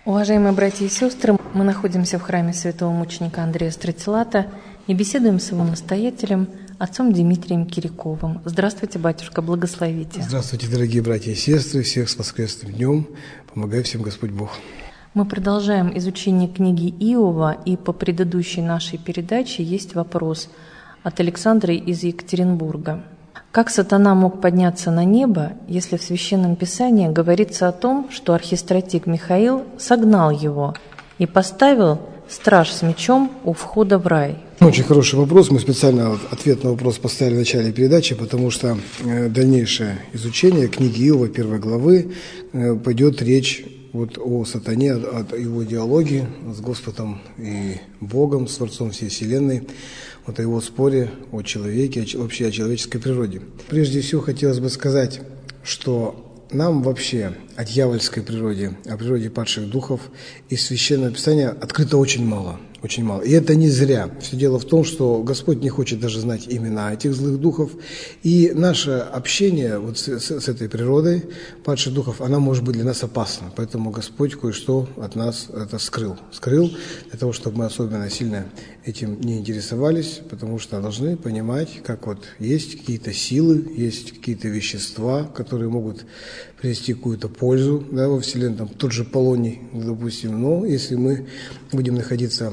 Уважаемые братья и сестры, мы находимся в храме святого мученика Андрея Стратилата и беседуем с его настоятелем, отцом Дмитрием Кириковым. Здравствуйте, батюшка, благословите. Здравствуйте, дорогие братья и сестры, всех с воскресным днем. Помогай всем Господь Бог. Мы продолжаем изучение книги Иова, и по предыдущей нашей передаче есть вопрос от Александра из Екатеринбурга. Как сатана мог подняться на небо, если в Священном Писании говорится о том, что архистратиг Михаил согнал его и поставил страж с мечом у входа в рай? Очень хороший вопрос. Мы специально ответ на вопрос поставили в начале передачи, потому что дальнейшее изучение книги Иова, 1 главы, пойдет речь о сатане, о его диалоге с Господом и Богом, с Творцом всей вселенной, о его споре о человеке, вообще о человеческой природе. Прежде всего хотелось бы сказать, что нам вообще о дьявольской природе, о природе падших духов из Священного Писания открыто очень мало. Очень мало. И это не зря. Все дело в том, что Господь не хочет даже знать имена этих злых духов. И наше общение с этой природой падших духов, она может быть для нас опасна. Поэтому Господь кое-что от нас это скрыл. Скрыл для того, чтобы мы особенно сильно этим не интересовались, потому что должны понимать, как есть какие-то силы, есть какие-то вещества, которые могут принести какую-то пользу во Вселенной, тот же полоний, допустим. Но если мы будем находиться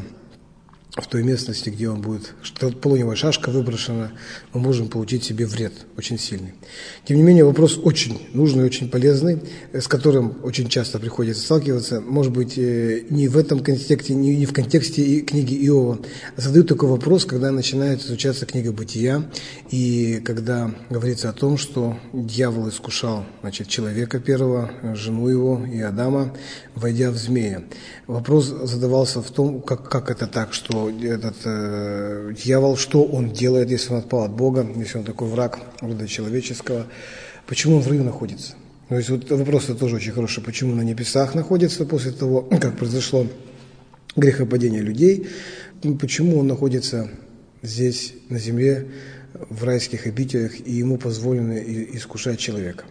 в той местности, где он будет, что полониевая шашка выброшена, мы можем получить себе вред очень сильный. Тем не менее, вопрос очень нужный, очень полезный, с которым очень часто приходится сталкиваться. Может быть, не в этом контексте, не в контексте книги Иова. Задают такой вопрос, когда начинает изучаться книга Бытия, и когда говорится о том, что дьявол искушал, человека первого, жену его и Адама, войдя в змея. Вопрос задавался в том, как это так, что этот дьявол, что он делает, если он отпал от Бога, если он такой враг рода человеческого, почему он в раю находится? То есть вопрос тоже очень хороший, почему на небесах находится после того, как произошло грехопадение людей, почему он находится здесь, на земле, в райских обителях, и ему позволено искушать человека.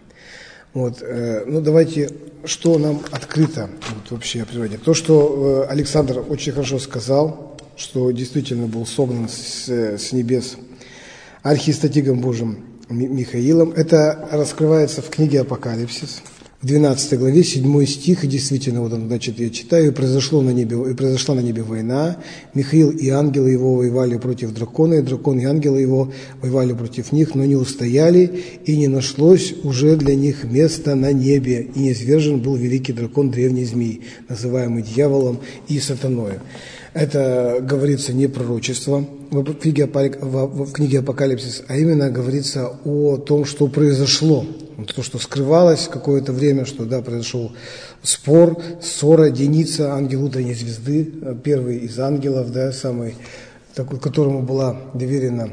Давайте, что нам открыто вообще о природе. То, что Александр очень хорошо сказал, что действительно был согнан с небес архистратигом Божьим Михаилом, это раскрывается в книге Апокалипсис, в 12 главе, 7 стих, и действительно, я читаю, «И произошла на небе война, Михаил и ангелы его воевали против дракона, и дракон и ангелы его воевали против них, но не устояли, и не нашлось уже для них места на небе, и низвержен был великий дракон, древний змей, называемый дьяволом и сатаною». Это говорится не пророчество в книге Апокалипсис, а именно говорится о том, что произошло. То, что скрывалось какое-то время, что произошел спор, ссора, деница, ангел утренней звезды, первый из ангелов, самый, которому была верена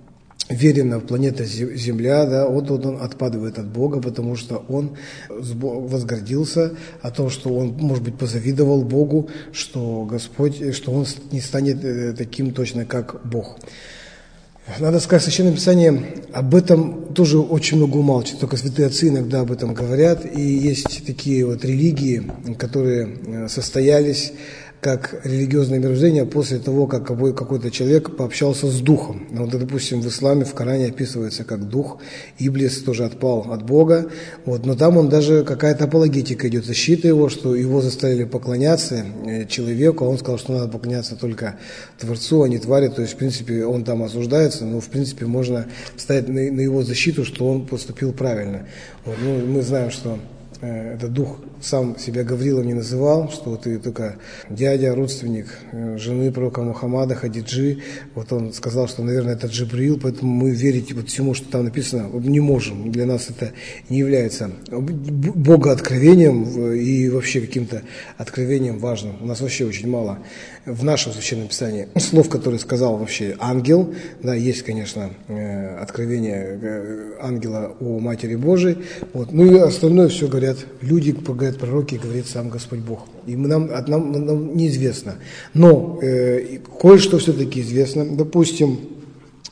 планета Земля, он отпадает от Бога, потому что он возгордился о том, что он, может быть, позавидовал Богу, что Господь, что он не станет таким точно, как Бог. Надо сказать, Священное Писание об этом тоже очень много умалчивает, только святые отцы иногда об этом говорят, и есть такие религии, которые состоялись как религиозное мировоззрение после того, как какой-то человек пообщался с духом. Допустим, в исламе, в Коране описывается как дух, Иблис тоже отпал от Бога, но там он даже какая-то апологетика идет, защита его, что его заставили поклоняться человеку, а он сказал, что надо поклоняться только Творцу, а не твари, то есть, в принципе, он там осуждается, но, в принципе, можно встать на его защиту, что он поступил правильно. Мы знаем, что этот дух сам себя Гаврилом не называл, что ты только дядя, родственник жены пророка Мухаммада, Хадиджи. Он сказал, что, наверное, это Джибрил, поэтому мы верить всему, что там написано, не можем. Для нас это не является богооткровением и вообще каким-то откровением важным. У нас вообще очень мало в нашем Священном Писании слов, которые сказал вообще ангел. Есть, конечно, откровение ангела о Матери Божией. И остальное все говорят люди, говорят пророки, говорит сам Господь Бог. И нам неизвестно. Но кое-что все-таки известно. Допустим,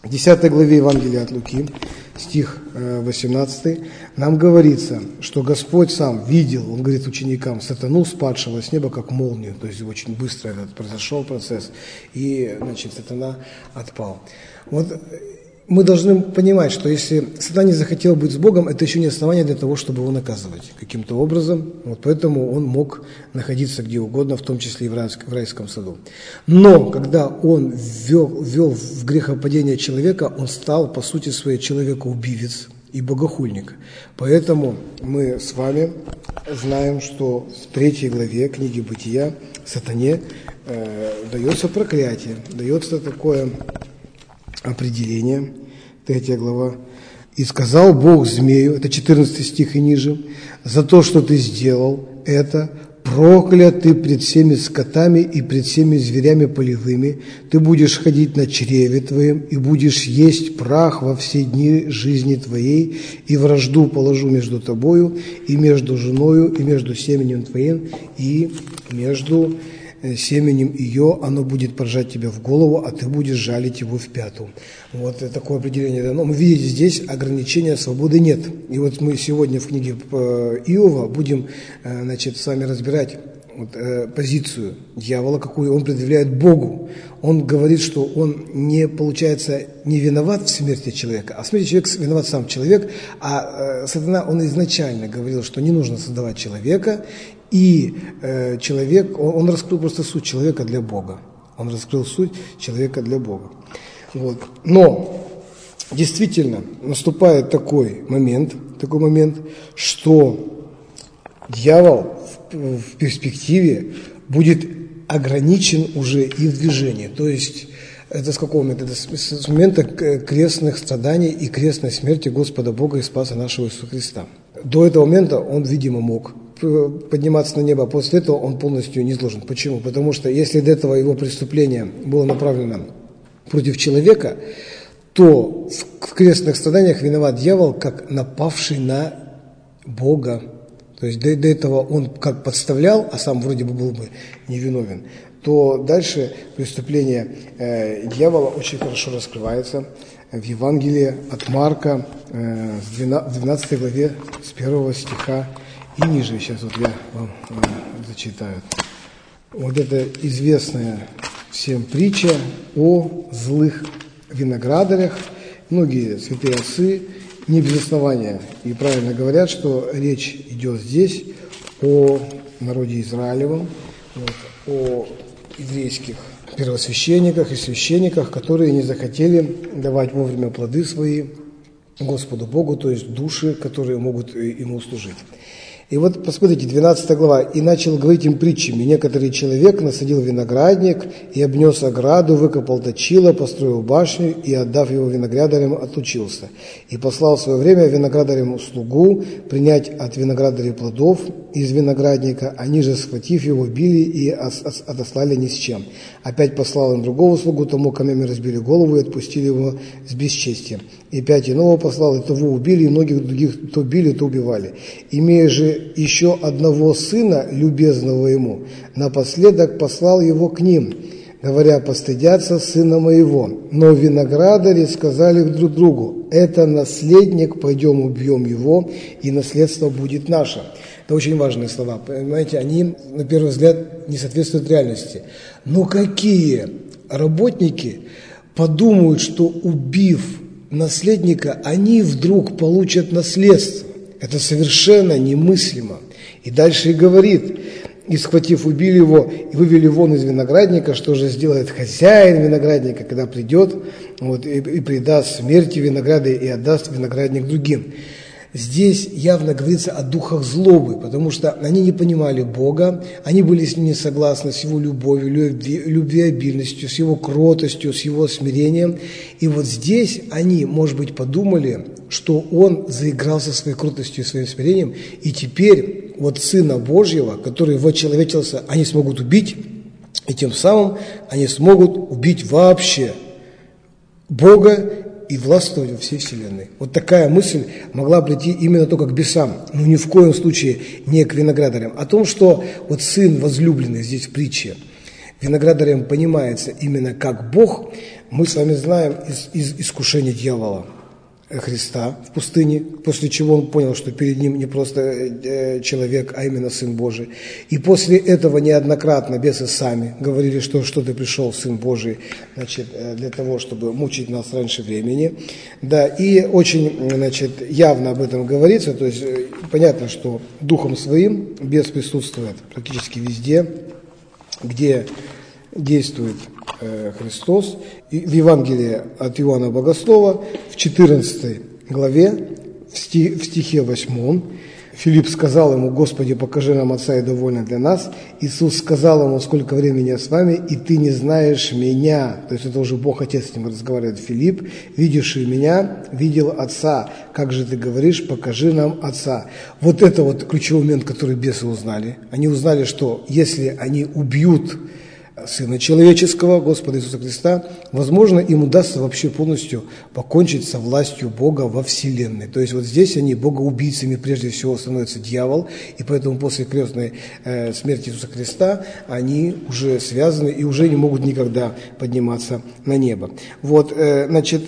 В 10 главе Евангелия от Луки, стих 18, нам говорится, что Господь сам видел, Он говорит ученикам, сатану, спадшего с неба, как молнию, то есть очень быстро этот произошел процесс, и, значит, сатана отпал. Вот мы должны понимать, что если сатана не захотел быть с Богом, это еще не основание для того, чтобы его наказывать каким-то образом. Вот поэтому он мог находиться где угодно, в том числе и в райском саду. Но когда он ввел в грехопадение человека, он стал, по сути своей, человекоубивец и богохульник. Поэтому мы с вами знаем, что в 3 главе книги Бытия сатане дается проклятие, дается такое определение, 3 глава. «И сказал Бог змею», это 14 стих и ниже, «за то, что ты сделал это, проклят ты пред всеми скотами и пред всеми зверями полевыми, ты будешь ходить на чреве твоем, и будешь есть прах во все дни жизни твоей, и вражду положу между тобою, и между женою, и между семенем твоим, и между семенем ее, оно будет поражать тебя в голову, а ты будешь жалить его в пяту». Вот такое определение дано. Мы видите, здесь ограничения свободы нет. И вот мы сегодня в книге Иова будем, значит, с вами разбирать позицию дьявола, какую он предъявляет Богу. Он говорит, что он не, получается, не виноват в смерти человека, а в смерти человека виноват сам человек, а сатана, он изначально говорил, что не нужно создавать человека, и человек, он раскрыл просто суть человека для Бога. Он раскрыл суть человека для Бога. Вот. Но действительно наступает такой момент, что дьявол в перспективе будет ограничен уже и в движении. То есть это с какого момента? Это с момента крестных страданий и крестной смерти Господа Бога и Спаса нашего Иисуса Христа. До этого момента он, видимо, мог подниматься на небо, а после этого он полностью низложен. Почему? Потому что если до этого его преступление было направлено против человека, то в крестных страданиях виноват дьявол, как напавший на Бога. То есть до этого он как подставлял, а сам вроде бы был бы невиновен, то дальше преступление дьявола очень хорошо раскрывается в Евангелии от Марка, в 12 главе, с 1 стиха и ниже. Сейчас вот я вам зачитаю. Вот это известная всем притча о злых виноградарях. Многие святые отцы не без основания и правильно говорят, что речь идет здесь о народе Израилевом, о еврейских первосвященниках и священниках, которые не захотели давать вовремя плоды свои Господу Богу, то есть души, которые могут Ему служить. И вот посмотрите, 12 глава. «И начал говорить им притчами. Некоторый человек насадил виноградник и обнес ограду, выкопал точило, построил башню и, отдав его виноградарям, отлучился. И послал в свое время виноградарям слугу принять от виноградаря плодов из виноградника. Они же, схватив его, били и отослали ни с чем. Опять послал им другого слугу, тому камнями разбили голову и отпустили его с бесчестием. И 5 иного послал, и того убили, и многих других то били, то убивали. Имея же еще одного сына, любезного ему, напоследок послал его к ним, говоря: постыдятся сына моего. Но виноградари сказали друг другу: это наследник, пойдем убьем его, и наследство будет наше». Это очень важные слова. Понимаете, они, на первый взгляд, не соответствуют реальности. Но какие работники подумают, что, убив наследника, они вдруг получат наследство? Это совершенно немыслимо. И дальше и говорит: и, схватив, убили его и вывели вон из виноградника. Что же сделает хозяин виноградника, когда придет, и предаст смерти винограда и отдаст виноградник другим? Здесь явно говорится о духах злобы, потому что они не понимали Бога, они были с ним не согласны, с его любовью, любвеобильностью, с его кротостью, с его смирением. И вот здесь они, может быть, подумали, что он заигрался своей кротостью и своим смирением, и теперь вот Сына Божьего, который вочеловечился, они смогут убить, и тем самым они смогут убить вообще Бога и властвовать во всей вселенной. Вот такая мысль могла прийти именно только к бесам, но ни в коем случае не к виноградарям. О том, что вот сын возлюбленный здесь в притче, виноградарем понимается именно как Бог, мы с вами знаем из искушения дьявола Христа в пустыне, после чего он понял, что перед ним не просто человек, а именно Сын Божий. И после этого неоднократно бесы сами говорили, что ты пришел, Сын Божий, значит, для того, чтобы мучить нас раньше времени. Да, и очень, значит, явно об этом говорится, то есть понятно, что Духом Своим бес присутствует практически везде, где действует Христос. И в Евангелии от Иоанна Богослова в 14 главе, в стихе 8, Филипп сказал ему: «Господи, покажи нам Отца, и довольно для нас». Иисус сказал ему: «Сколько времени я с вами, и ты не знаешь меня». То есть это уже Бог Отец с ним разговаривает. Филипп: «Видевший меня, видел Отца. Как же ты говоришь, покажи нам Отца». Вот это вот ключевой момент, который бесы узнали. Они узнали, что если они убьют Сына Человеческого, Господа Иисуса Христа, возможно, им удастся вообще полностью покончить со властью Бога во Вселенной. То есть вот здесь они богоубийцами прежде всего становится дьявол, и поэтому после крестной смерти Иисуса Христа они уже связаны и уже не могут никогда подниматься на небо. Вот, значит,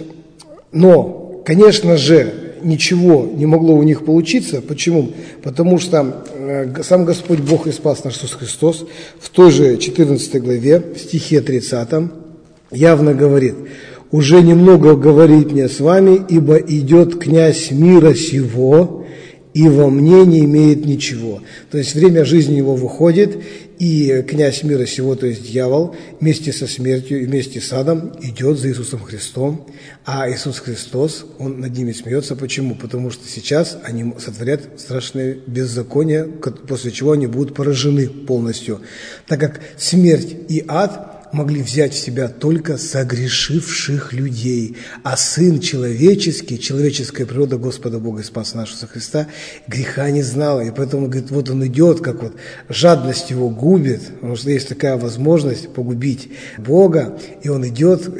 но, конечно же, ничего не могло у них получиться. Почему? Потому что сам Господь Бог и спас наш Иисус Христос в той же 14 главе, в стихе 30, явно говорит: «Уже немного говорит мне с вами, ибо идет князь мира сего, и во мне не имеет ничего». То есть время жизни его выходит, и князь мира сего, то есть дьявол, вместе со смертью и вместе с адом идет за Иисусом Христом, а Иисус Христос, Он над ними смеется. Почему? Потому что сейчас они сотворят страшное беззаконие, после чего они будут поражены полностью, так как смерть и ад могли взять в себя только согрешивших людей, а Сын Человеческий, человеческая природа Господа Бога и Спаса нашего Иисуса Христа, греха не знала, и поэтому, говорит, вот Он идет, как вот жадность его губит, потому что есть такая возможность погубить Бога, и Он идет,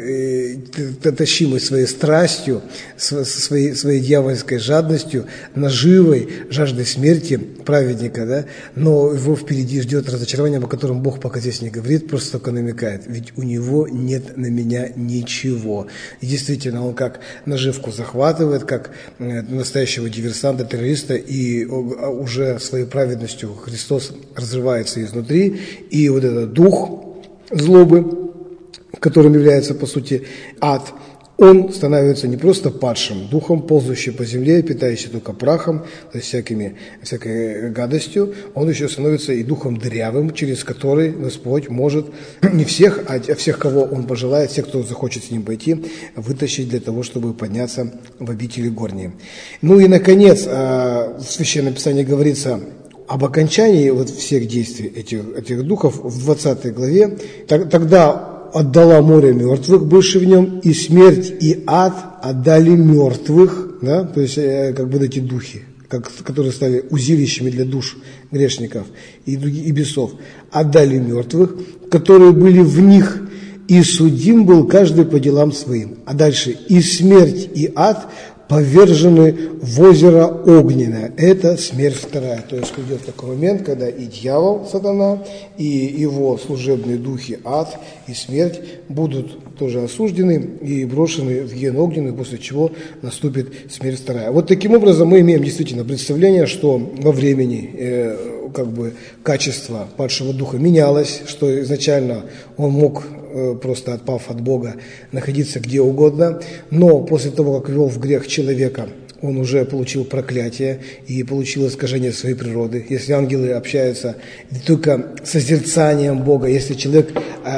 тащимый своей страстью, своей дьявольской жадностью, наживой, жаждой смерти праведника, да? Но его впереди ждет разочарование, о котором Бог пока здесь не говорит, просто только намекает. Ведь у него нет на меня ничего. И действительно, он как наживку захватывает, как настоящего диверсанта, террориста, и уже своей праведностью Христос разрывается изнутри, и вот этот дух злобы, которым является, по сути, ад, он становится не просто падшим духом, ползающим по земле, питающий только прахом, то есть всякой гадостью, он еще становится и духом дырявым, через который Господь может не всех, а всех, кого Он пожелает, всех, кто захочет с Ним пойти, вытащить для того, чтобы подняться в обители горние. Ну и, наконец, в Священном Писании говорится об окончании вот всех действий этих духов в 20 главе. Тогда отдала море мертвых, бывших в нем, и смерть, и ад отдали мертвых, да, то есть как бы эти духи, которые стали узилищами для душ грешников и бесов, отдали мертвых, которые были в них, и судим был каждый по делам своим. А дальше: и смерть, и ад повержены в озеро огненное. Это смерть вторая. То есть придет такой момент, когда и дьявол, сатана, и его служебные духи, ад и смерть будут тоже осуждены и брошены в гиену огненную, после чего наступит смерть вторая. Вот таким образом мы имеем действительно представление, что во времени качество падшего духа менялось, что изначально он мог, просто отпав от Бога, находиться где угодно, но после того, как ввел в грех человека, он уже получил проклятие и получил искажение своей природы. Если ангелы общаются только созерцанием Бога, если человек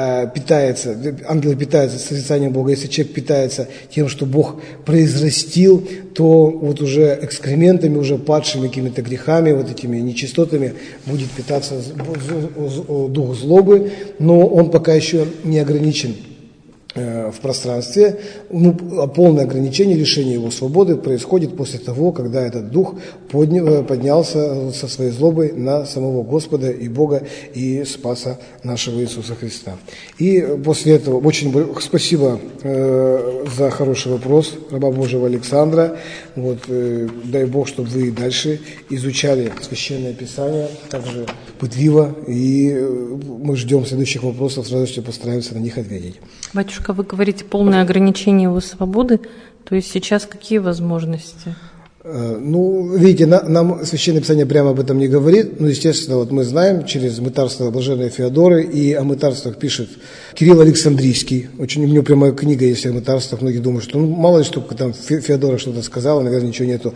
ангелы питаются созерцанием Бога, если человек питается тем, что Бог произрастил, то вот уже экскрементами, уже падшими какими-то грехами, вот этими нечистотами будет питаться дух злобы, но он пока еще не ограничен в пространстве, полное ограничение, лишение его свободы происходит после того, когда этот дух поднялся со своей злобой на самого Господа и Бога и Спаса нашего Иисуса Христа. И после этого очень спасибо за хороший вопрос раба Божьего Александра. Дай Бог, чтобы вы и дальше изучали Священное Писание также пытливо, и мы ждем следующих вопросов, с радостью постараемся на них ответить. Батюшка, вы говорите полное ограничение его свободы, то есть сейчас какие возможности? Видите, нам Священное Писание прямо об этом не говорит, но, естественно, мы знаем через мытарство блаженной Феодоры, и о мытарствах пишет Кирилл Александрийский, очень у него прямая книга есть о мытарствах, многие думают, что мало ли, что там Феодора что-то сказала, наверное, ничего нету.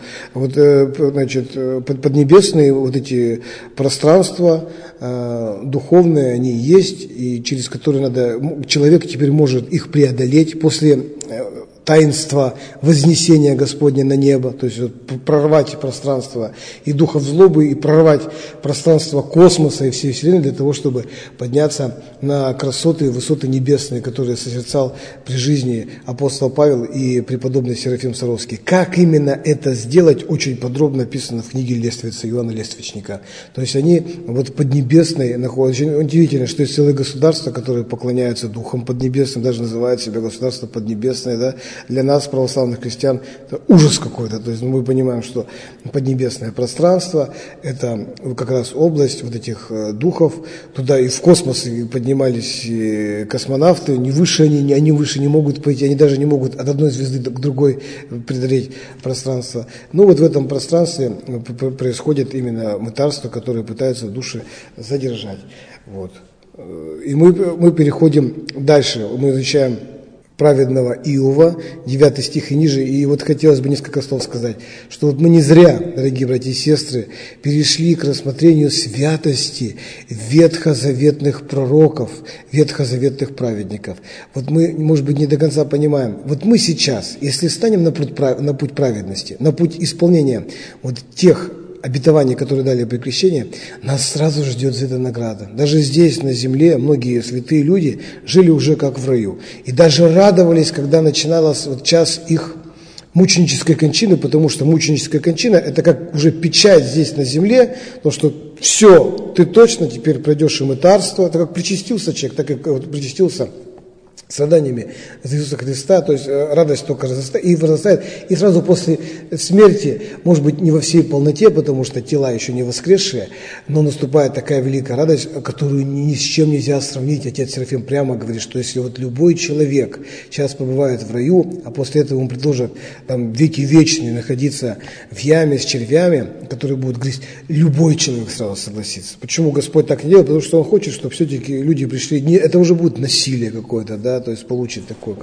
Поднебесные эти пространства духовные, они есть, и через которые человек теперь может их преодолеть после таинство вознесения Господня на небо, то есть прорвать пространство и духов злобы, и прорвать пространство космоса и всей Вселенной для того, чтобы подняться на красоты и высоты небесные, которые созерцал при жизни апостол Павел и преподобный Серафим Саровский. Как именно это сделать, очень подробно описано в книге Лествица, Иоанна Лествичника. То есть они поднебесные находятся. Очень удивительно, что есть целые государства, которые поклоняются духам поднебесным, даже называют себя государство поднебесное, да. Для нас, православных христиан, это ужас какой-то. То есть мы понимаем, что поднебесное пространство – это как раз область этих духов. Туда и в космос поднимались космонавты, они выше не могут пойти, они даже не могут от одной звезды к другой преодолеть пространство. В этом пространстве происходит именно мытарство, которое пытается души задержать. И мы переходим дальше, мы изучаем праведного Иова, 9 стих и ниже. И хотелось бы несколько слов сказать, что мы не зря, дорогие братья и сестры, перешли к рассмотрению святости ветхозаветных пророков, ветхозаветных праведников. Мы, может быть, не до конца понимаем. Мы сейчас, если встанем на путь праведности, на путь исполнения тех обетований, которые дали при крещении, нас сразу ждет за это награда. Даже здесь, на земле, многие святые люди жили уже как в раю. И даже радовались, когда начиналась час их мученической кончины, потому что мученическая кончина – это как уже печать здесь на земле, то, что все, ты точно теперь пройдешь и мытарство. Это как причастился человек, так как причастился страданиями за Иисуса Христа, то есть радость только возрастает, и сразу после смерти, может быть, не во всей полноте, потому что тела еще не воскресшие, но наступает такая великая радость, которую ни с чем нельзя сравнить. Отец Серафим прямо говорит, что если любой человек сейчас побывает в раю, а после этого ему предложат веки вечные находиться в яме с червями, которые будут грызть, любой человек сразу согласится. Почему Господь так не делает? Потому что Он хочет, чтобы все-таки люди пришли, это уже будет насилие какое-то, да, то есть получит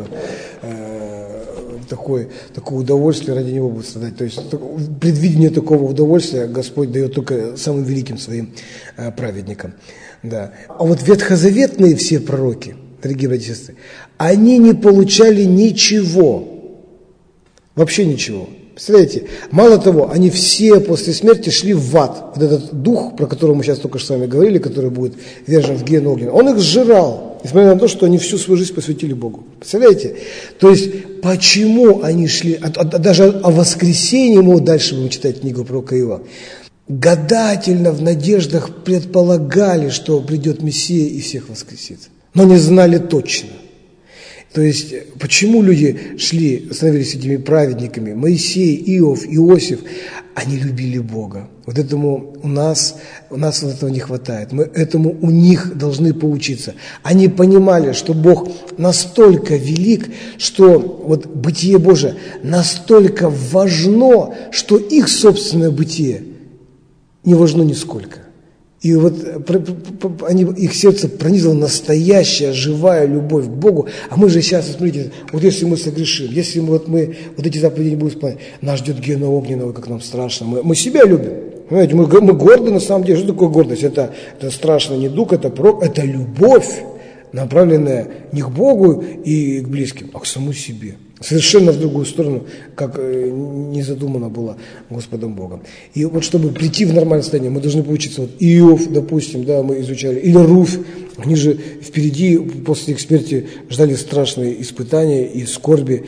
такое удовольствие, ради него будет страдать. То есть предвидение такого удовольствия Господь дает только самым великим своим праведникам. Да. А ветхозаветные все пророки, дорогие братья и сестры, они не получали ничего, вообще ничего. Представляете, мало того, они все после смерти шли в ад. Этот дух, про которого мы сейчас только что с вами говорили, который будет вержен в гиену огненную, он их сжирал, несмотря на то, что они всю свою жизнь посвятили Богу. Представляете? То есть, почему они шли, даже о воскресении, мы дальше будем читать книгу пророка Иова, гадательно, в надеждах предполагали, что придет Мессия и всех воскресит, но не знали точно. То есть, почему люди становились этими праведниками? Моисей, Иов, Иосиф, они любили Бога. Этому у нас этого не хватает. Мы этому у них должны поучиться. Они понимали, что Бог настолько велик, что бытие Божие настолько важно, что их собственное бытие не важно нисколько. И их сердце пронизала настоящая, живая любовь к Богу. А мы же сейчас, смотрите, если мы согрешим, если мы эти заповеди не будем исполнять, нас ждет гиена огненного, как нам страшно. Мы себя любим. Понимаете, мы горды на самом деле. Что такое гордость? Это страшно не дух, это любовь, направленная не к Богу и к близким, а к самому себе. Совершенно в другую сторону, как не задумано было Господом Богом. И вот чтобы прийти в нормальное состояние, мы должны поучиться. Вот Иов, допустим, да, мы изучали, или Руфь, они же впереди, после их смерти, ждали страшные испытания и скорби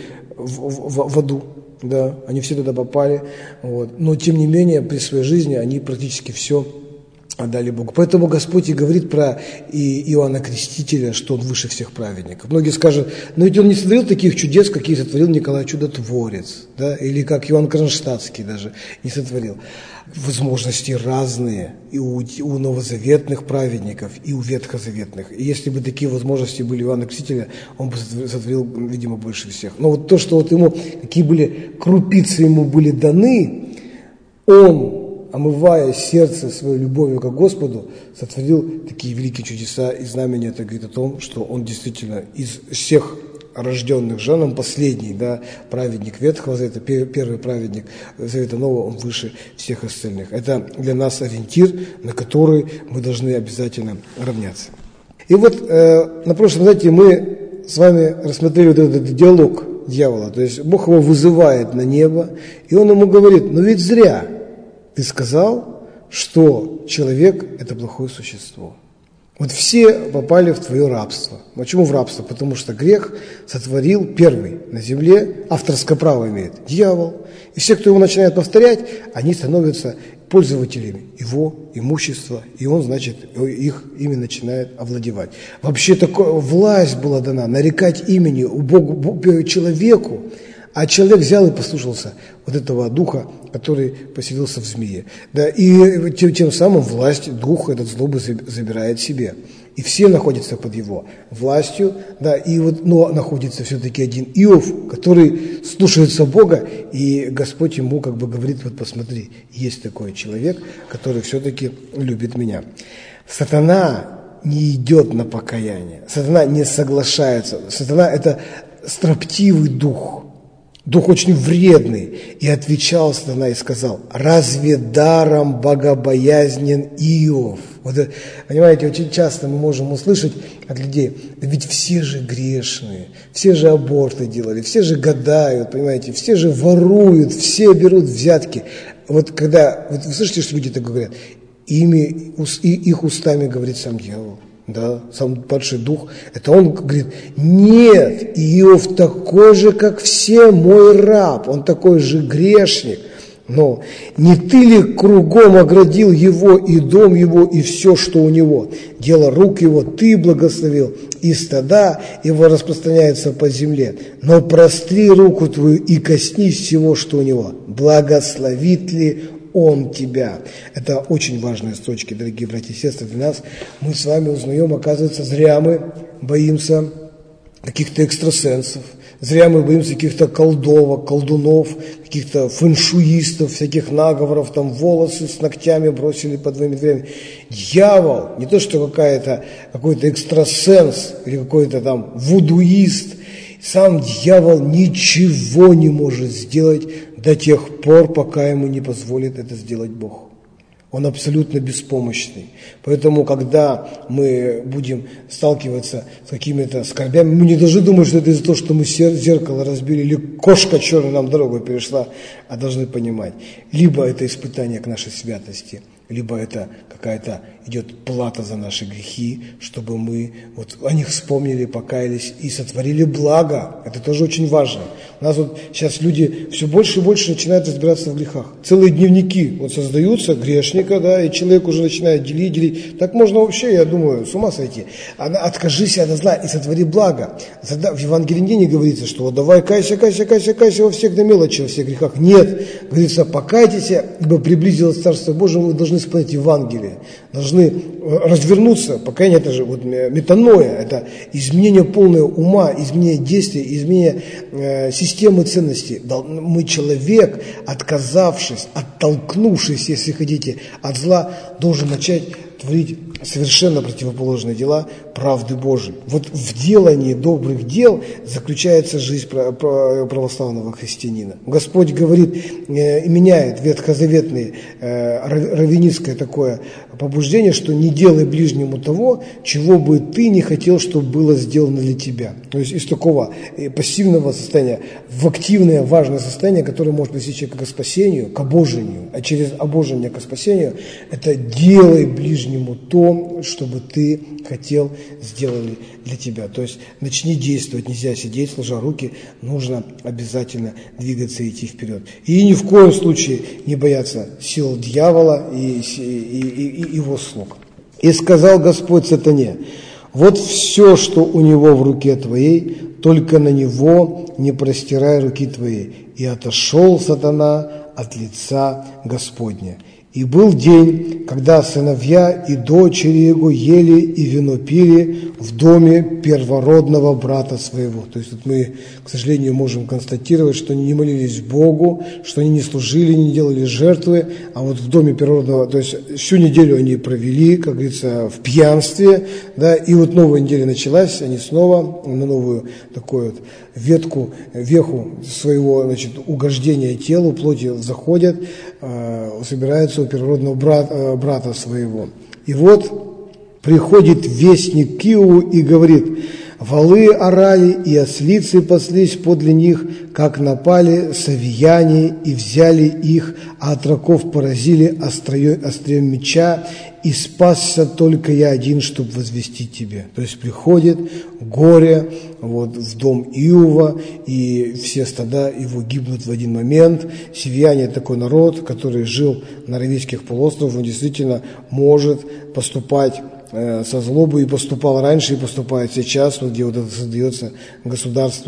в аду. Да, они все туда попали. Вот. Но тем не менее, при своей жизни они практически все отдали Богу. Поэтому Господь и говорит про Иоанна Крестителя, что он выше всех праведников. Многие скажут, но ведь он не сотворил таких чудес, какие сотворил Николай Чудотворец, да? Или как Иоанн Кронштадтский даже не сотворил. Возможности разные и у новозаветных праведников, и у ветхозаветных. И если бы такие возможности были у Иоанна Крестителя, он бы сотворил, видимо, больше всех. Но вот то, что вот ему, какие были крупицы ему были даны, он, омывая сердце своей любовью к Господу, сотворил такие великие чудеса, и знамения это говорит о том, что он действительно из всех рожденных женам последний, да, праведник Ветхого Завета, первый праведник Завета Нового, он выше всех остальных. Это для нас ориентир, на который мы должны обязательно равняться. И вот на прошлом занятии мы с вами рассмотрели вот этот диалог дьявола, то есть Бог его вызывает на небо, и он ему говорит, ну ведь зря ты сказал, что человек – это плохое существо. Вот все попали в твое рабство. Почему в рабство? Потому что грех сотворил первый на земле, авторское право имеет дьявол. И все, кто его начинает повторять, они становятся пользователями его имущества, и он, значит, ими начинает овладевать. Вообще такая власть была дана, нарекать имени Богу, человеку, а человек взял и послушался вот этого духа, который поселился в змее. Да, и тем самым власть, дух этот злобы забирает себе. И все находятся под его властью, да, и вот, но находится все-таки один Иов, который слушается Бога, и Господь ему как бы говорит, вот посмотри, есть такой человек, который все-таки любит меня. Сатана не идет на покаяние, сатана не соглашается, сатана это строптивый дух. Дух очень вредный. И отвечал сатана и сказал, разве даром богобоязнен Иов? Вот, понимаете, очень часто мы можем услышать от людей, да ведь все же грешные, все же аборты делали, все же гадают, понимаете, все же воруют, все берут взятки. Вот когда, вот вы слышите, что люди так говорят, их устами говорит сам дьявол. Да, сам падший дух, это он говорит, нет, Иов такой же, как все, мой раб, он такой же грешник, но не ты ли кругом оградил его и дом его и все, что у него, дело рук его ты благословил, и стада его распространяется по земле, но простри руку твою и коснись всего, что у него, благословит ли он тебя. Это очень важные строчки, дорогие братья и сестры, для нас. Мы с вами узнаем, оказывается, зря мы боимся каких-то экстрасенсов, зря мы боимся каких-то колдовок, колдунов, каких-то фэншуистов, всяких наговоров, там волосы с ногтями бросили под твоими дверями. Дьявол, не то что какой-то экстрасенс или какой-то там вудуист, сам дьявол ничего не может сделать до тех пор, пока ему не позволит это сделать Бог. Он абсолютно беспомощный. Поэтому, когда мы будем сталкиваться с какими-то скорбями, мы не должны думать, что это из-за того, что мы зеркало разбили, или кошка черная нам дорогу перешла, а должны понимать, либо это испытание к нашей святости, либо это какая-то идет плата за наши грехи, чтобы мы вот о них вспомнили, покаялись и сотворили благо. Это тоже очень важно. У нас вот сейчас люди все больше и больше начинают разбираться в грехах. Целые дневники вот создаются грешника, да, и человек уже начинает делить. Так можно вообще, я думаю, с ума сойти. Откажись от зла и сотвори благо. В Евангелии не говорится, что вот давай кайся во всех до мелочи, во всех грехах. Нет, говорится, покайтесь, ибо приблизилось Царство Божие, вы должны исполнять Евангелие. Должны развернуться. Покаяние это же вот метаноя, это изменение полное ума, изменение действий, изменение системы ценностей. Мы человек, отказавшись, оттолкнувшись, если хотите, от зла, должен начать творить совершенно противоположные дела правды Божией. Вот в делании добрых дел заключается жизнь православного христианина. Господь говорит и меняет ветхозаветное раввинистское такое побуждение, что не делай ближнему того, чего бы ты не хотел, чтобы было сделано для тебя. То есть из такого пассивного состояния в активное, важное состояние, которое может привести человека к спасению, к обожению, а через обожение к спасению, это делай ближнему то, чтобы ты хотел, сделали для тебя. То есть начни действовать, нельзя сидеть, сложа руки, нужно обязательно двигаться и идти вперед. И ни в коем случае не бояться сил дьявола и его слуг. И сказал Господь сатане: вот все, что у него в руке твоей, только на него не простирай руки твоей. И отошел сатана от лица Господня. И был день, когда сыновья и дочери его ели и вино пили в доме первородного брата своего. То есть вот мы, к сожалению, можем констатировать, что они не молились Богу, что они не служили, не делали жертвы, а вот в доме первородного, то есть всю неделю они провели, как говорится, в пьянстве, да, и вот новая неделя началась, они снова на новую такую вот веху своего, значит, угождения телу, плоти заходят, собираются у первородного брата своего. И вот приходит вестник к Иову и говорит: волы орали и ослицы паслись подле них, как напали савияне и взяли их, а отроков поразили острием меча, и спасся только я один, чтобы возвестить тебе. То есть приходит горе вот, в дом Иова, и все стада его гибнут в один момент. Севияне – такой народ, который жил на Аравийских полуостровах, он действительно может поступать со злобой, и поступал раньше, и поступает сейчас, вот, где вот это создается государство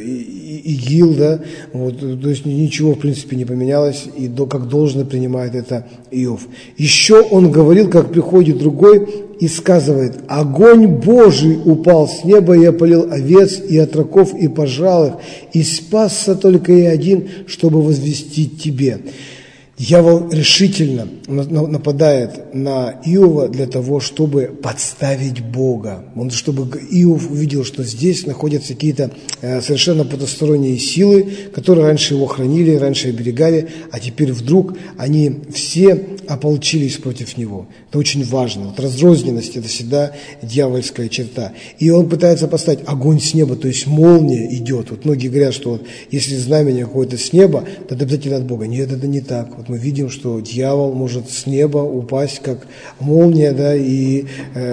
ИГИЛ, да, вот, то есть ничего в принципе не поменялось, и как должно принимает это Иов. Еще он говорил, как приходит другой и сказывает: огонь Божий упал с неба и опалил овец и отроков и пожал их, и спасся только я один, чтобы возвестить тебе. Дьявол решительно нападает на Иова для того, чтобы подставить Бога. Чтобы Иов увидел, что здесь находятся какие-то совершенно потусторонние силы, которые раньше его хранили, раньше оберегали, а теперь вдруг они все ополчились против него. Это очень важно. Вот разрозненность – это всегда дьявольская черта. И он пытается поставить огонь с неба, то есть молния идет. Вот многие говорят, что вот если знамение какое-то с неба, то это обязательно от Бога. Нет, это не так. Вот мы видим, что дьявол может с неба упасть, как молния, да, и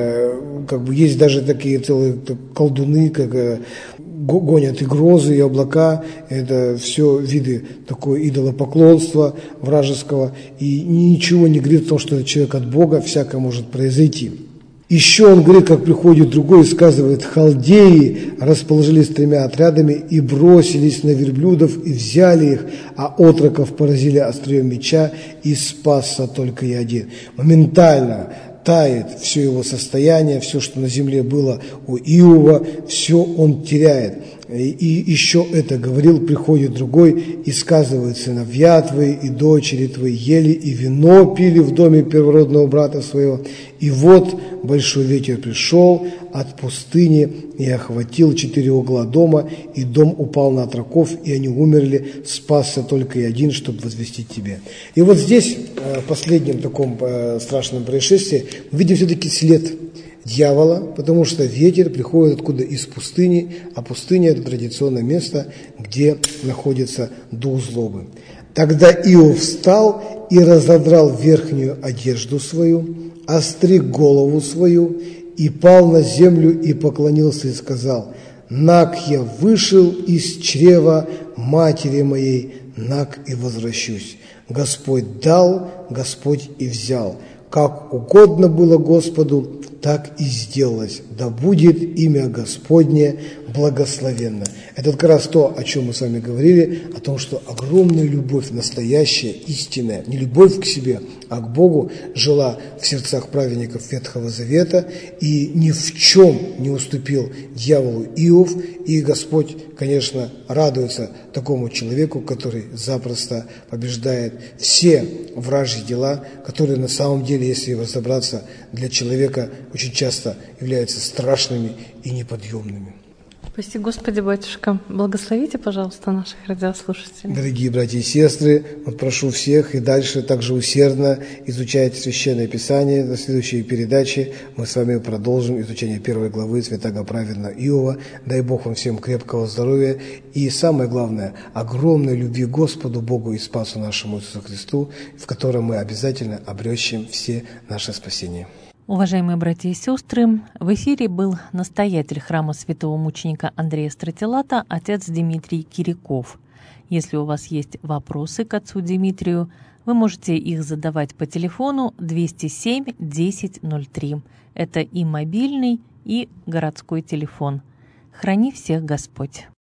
как бы есть даже такие целые колдуны, как гонят и грозы, и облака. Это все виды такого идолопоклонства вражеского. И ничего не говорит о том, что это человек от Бога, всякое может произойти. Еще он говорит, как приходит другой и сказывает: халдеи расположились 3 отрядами и бросились на верблюдов и взяли их, а отроков поразили острием меча, и спасся только я один. Моментально тает все его состояние, все, что на земле было у Иова, все он теряет. И еще это говорил, приходит другой и сказывает: сыновья твои и дочери твои ели и вино пили в доме первородного брата своего. И вот большой ветер пришел от пустыни и охватил 4 угла дома, и дом упал на отроков, и они умерли, спасся только я один, чтобы возвестить тебе. И вот здесь, в последнем таком страшном происшествии, мы видим все-таки след дьявола, потому что ветер приходит откуда? Из пустыни, а пустыня – это традиционное место, где находится дух злобы. Тогда Иов встал и разодрал верхнюю одежду свою, остриг голову свою, и пал на землю и поклонился и сказал: «Наг я вышел из чрева матери моей, наг и возвращусь. Господь дал, Господь и взял. Как угодно было Господу, так и сделалось. Да будет имя Господне благословенно. Это как раз то, о чем мы с вами говорили, о том, что огромная любовь, настоящая, истинная, не любовь к себе, а к Богу жила в сердцах праведников Ветхого Завета, и ни в чем не уступил дьяволу Иов, и Господь, конечно, радуется такому человеку, который запросто побеждает все вражьи дела, которые на самом деле, если разобраться, для человека очень часто являются страшными и неподъемными. Спаси Господи, батюшка. Благословите, пожалуйста, наших радиослушателей. Дорогие братья и сестры, прошу всех и дальше также усердно изучать Священное Писание. На следующей передаче мы с вами продолжим изучение 1 главы Святаго праведного Иова. Дай Бог вам всем крепкого здоровья и, самое главное, огромной любви к Господу, Богу и Спасу нашему Иисусу Христу, в котором мы обязательно обретем все наше спасение. Уважаемые братья и сестры, в эфире был настоятель храма святого мученика Андрея Стратилата, отец Дмитрий Киряков. Если у вас есть вопросы к отцу Дмитрию, вы можете их задавать по телефону 207 1003. Это и мобильный, и городской телефон. Храни всех Господь!